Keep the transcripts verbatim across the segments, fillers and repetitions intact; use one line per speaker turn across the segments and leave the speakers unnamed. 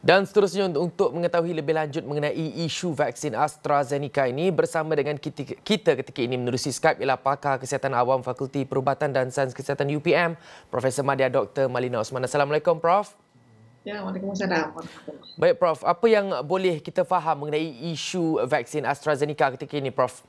Dan seterusnya untuk mengetahui lebih lanjut mengenai isu vaksin AstraZeneca ini bersama dengan kita, kita ketika ini menerusi Skype ialah pakar Kesihatan Awam Fakulti Perubatan dan Sains Kesihatan U P M, Profesor Madya Doktor Malina Osman. Assalamualaikum Prof.
Ya, Waalaikumsalam.
Baik Prof, apa yang boleh kita faham mengenai isu vaksin AstraZeneca ketika ini Prof?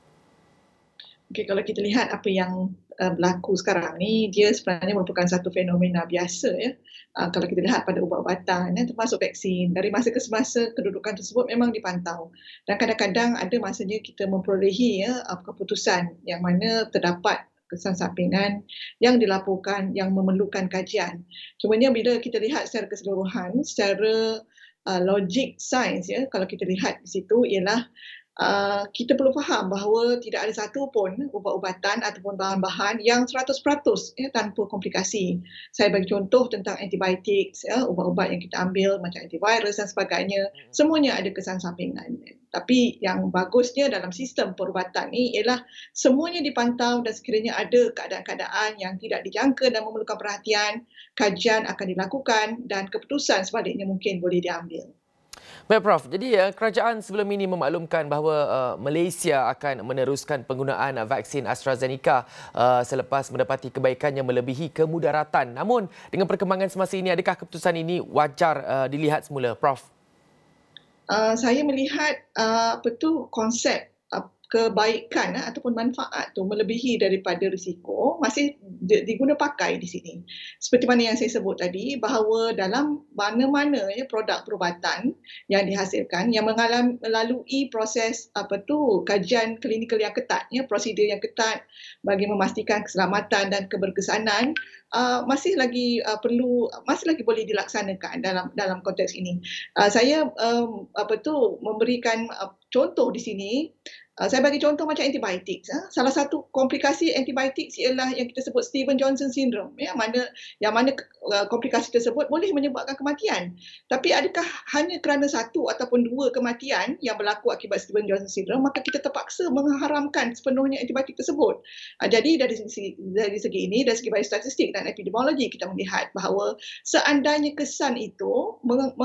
Okey, kalau kita lihat apa yang uh, berlaku sekarang ni, dia sebenarnya merupakan satu fenomena biasa ya. Uh, kalau kita lihat pada ubat-ubatan ya, termasuk vaksin, dari masa ke semasa kedudukan tersebut memang dipantau. Dan kadang-kadang ada masanya kita memperolehi ya uh, keputusan yang mana terdapat kesan sampingan yang dilaporkan yang memerlukan kajian. Cumanya bila kita lihat secara keseluruhan, secara uh, logik sains ya, kalau kita lihat di situ ialah Uh, kita perlu faham bahawa tidak ada satu pun ubat-ubatan ataupun bahan-bahan yang seratus peratus ya, tanpa komplikasi. Saya bagi contoh tentang antibiotik, ya, ubat-ubat yang kita ambil macam antivirus dan sebagainya, semuanya ada kesan sampingan. Tapi yang bagusnya dalam sistem perubatan ini ialah semuanya dipantau dan sekiranya ada keadaan-keadaan yang tidak dijangka dan memerlukan perhatian, kajian akan dilakukan dan keputusan sebaliknya mungkin boleh diambil.
Baik Prof, jadi kerajaan sebelum ini memaklumkan bahawa uh, Malaysia akan meneruskan penggunaan vaksin AstraZeneca uh, selepas mendapati kebaikan yang melebihi kemudaratan. Namun dengan perkembangan semasa ini, adakah keputusan ini wajar uh, dilihat semula Prof?
Uh, saya melihat uh, apa tu konsep uh, kebaikan uh, ataupun manfaat tu melebihi daripada risiko masih diguna pakai di sini. Seperti mana yang saya sebut tadi bahawa dalam mana-mana ya produk perubatan yang dihasilkan yang mengalami melalui proses apa tu kajian klinikal yang ketat ya, prosedur yang ketat bagi memastikan keselamatan dan keberkesanan uh, masih lagi uh, perlu masih lagi boleh dilaksanakan dalam dalam konteks ini. Uh, saya um, apa tu memberikan uh, contoh di sini. Uh, saya bagi contoh macam antibiotik. Uh. Salah satu komplikasi antibiotik ialah yang kita sebut Steven Johnson syndrome, ya, mana yang mana uh, komplikasi tersebut boleh menyebabkan kematian. Tapi adakah hanya kerana satu ataupun dua kematian yang berlaku akibat Steven Johnson syndrome maka kita terpaksa mengharamkan sepenuhnya antibiotik tersebut? Uh, jadi dari segi dari segi ini, dari segi biostatistik dan epidemiologi kita melihat bahawa seandainya kesan itu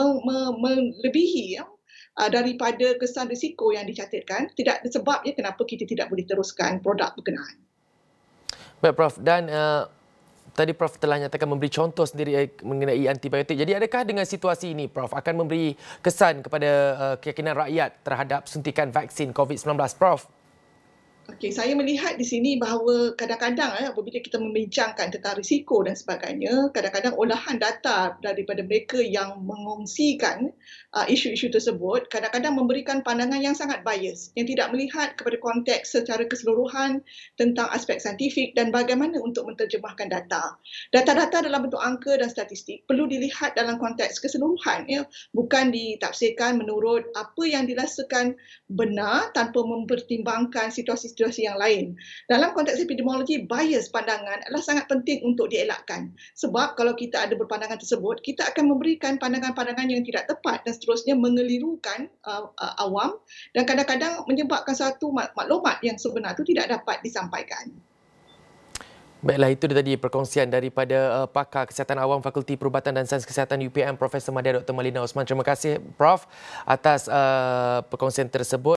melebihi ya, Uh, daripada kesan risiko yang dicatatkan, tidak ada sebabnya kenapa kita tidak boleh teruskan produk berkenaan.
Baik Prof, dan uh, tadi Prof telah nyatakan memberi contoh sendiri mengenai antibiotik. Jadi adakah dengan situasi ini Prof akan memberi kesan kepada uh, keyakinan rakyat terhadap suntikan vaksin COVID sembilan belas Prof?
Okey, saya melihat di sini bahawa kadang-kadang eh, apabila kita membincangkan tentang risiko dan sebagainya, kadang-kadang olahan data daripada mereka yang mengongsikan uh, isu-isu tersebut kadang-kadang memberikan pandangan yang sangat bias, yang tidak melihat kepada konteks secara keseluruhan tentang aspek saintifik dan bagaimana untuk menterjemahkan data. Data-data dalam bentuk angka dan statistik perlu dilihat dalam konteks keseluruhan, ya, bukan ditafsirkan menurut apa yang dirasakan benar tanpa mempertimbangkan situasi situasi yang lain. Dalam konteks epidemiologi, bias pandangan adalah sangat penting untuk dielakkan. Sebab kalau kita ada berpandangan tersebut, kita akan memberikan pandangan-pandangan yang tidak tepat dan seterusnya mengelirukan uh, uh, awam dan kadang-kadang menyebabkan satu maklumat yang sebenar itu tidak dapat disampaikan.
Baiklah, itu tadi perkongsian daripada uh, pakar Kesihatan Awam Fakulti Perubatan dan Sains Kesihatan U P M, Profesor Madya Doktor Malina Osman. Terima kasih Prof atas uh, perkongsian tersebut.